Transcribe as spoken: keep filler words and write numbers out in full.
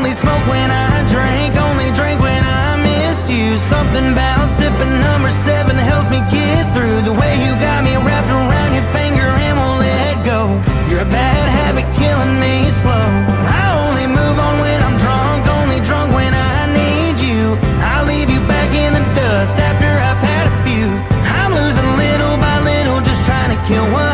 only smoke when I drink, only drink when I miss you. Something about sipping number seven helps me get through. The way you got me wrapped around your finger and won't let go. You're a bad habit killing me slow. I only move on when I'm drunk, only drunk when I need you. I'll leave you back in the dust after I've had a few. I'm losing little by little, just trying to kill one